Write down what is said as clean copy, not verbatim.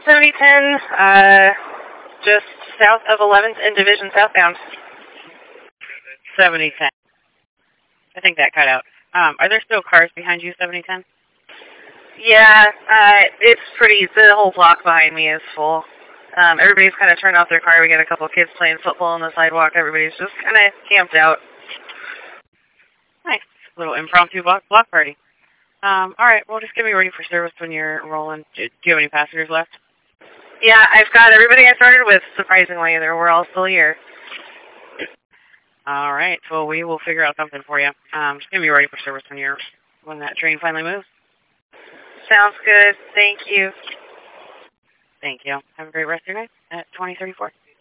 7010, just south of 11th and Division southbound. 7010. I think that cut out. Are there still cars behind you, 7010? Yeah, it's pretty, the whole block behind me is full. Everybody's kind of turned off their car. We got a couple of kids playing football on the sidewalk. Everybody's just kind of camped out. Nice. Little impromptu block party. All right, well, just get me ready for service when you're rolling. Do you have any passengers left? Yeah, I've got everybody I started with, surprisingly. We're all still here. All right, well, we will figure out something for you. Just get me ready for service when that train finally moves. Sounds good. Thank you. Thank you. Have a great rest of your night at 2034.